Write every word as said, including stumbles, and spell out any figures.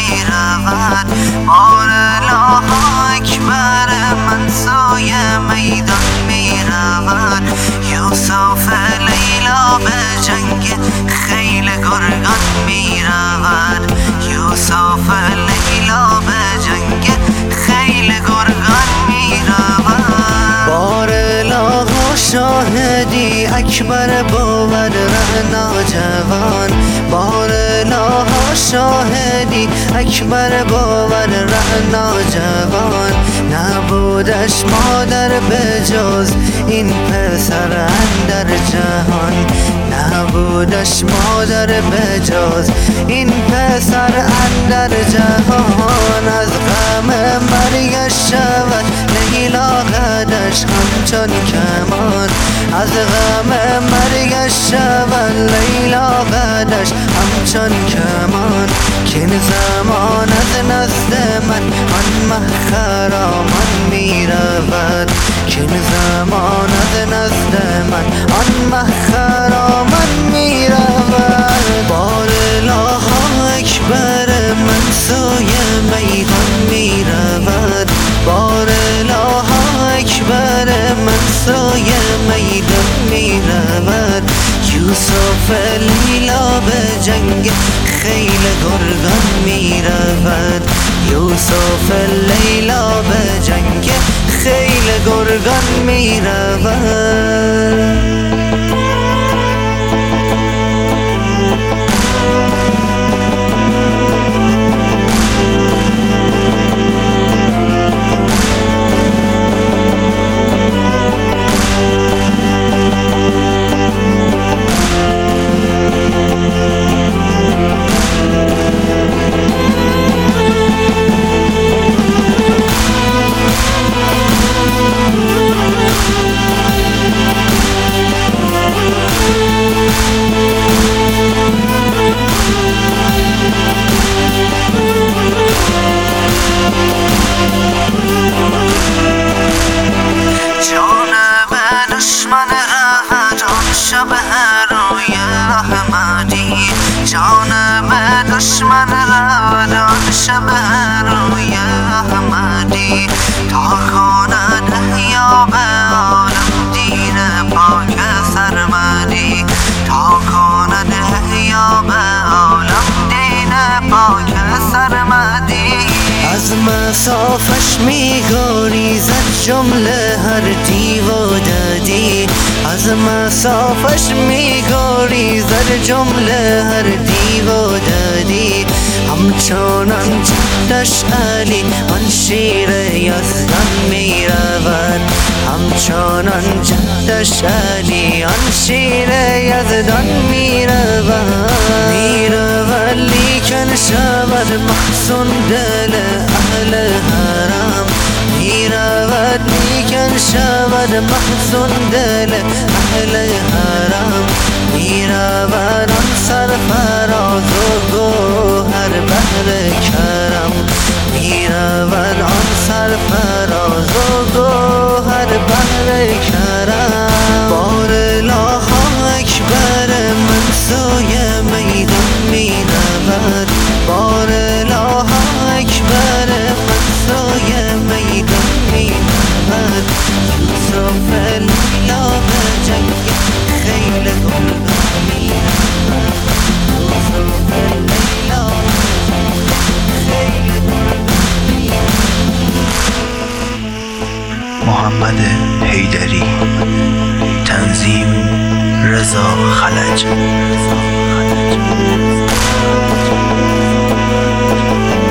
میرود. بار الله اکبر منصای میدان میرود. یوسف لیلا به جنگ خیل گرگان میرود. یوسف لیلا به جنگ خیل گرگان میرود. بار الله شاهدی اکبر باور رعنا جوان. بار الله شاهدی اکبر باور رعنا جوان. نبودش مادر به جز این پسر اندر جهان. نبودش مادر به جز این پسر اندر جهان. از غم مرگش شود لیلا قدش همچون کمان. از غم مرگش شود لیلا قدش همچون کمان. کین زمان از نزد من آن مه خرامان میرود. کین زمان از نزد من آن مه خرامان میرود. بار الله اکبر منصای میدان میرود. بار الله اکبر منصای میدان میرود. یوسف لیلا به جنگ خیل گرگان میرود. یوسف لیلا به جنگ خیل گرگان میرود. شب روی احمدی جانب دشمن رود. آن شب روی احمدی تا کند احیا به عالم دین پاک سرمدی. تا کند احیا به عالم دین پاک سرمدی. از مسافش میگریزد جمله هر دیو و ددی. از مسافش میگریزد جمله هر دیو و ددی. همچنان جدش علی آن شیر یزدان میرود. همچنان جدش علی آن شیر یزدان میرود. میرود لیکن شود محزون دل اهل حرم. میرود لیکن شود محزون دل اهل حرم. میرود آن سرفراز و گوهر بحر کرم. میرود آن سرفراز و گوهر بحر کرم. بار الله اکبر منصای میدان میرود. بار الله اکبر منصای میدان میرود. یوسف لیلا به جنگ خیل گرگان میرود. یوسف لیلا خیل گرگان میرود. محمد حیدری. تنظیم رضا خلج.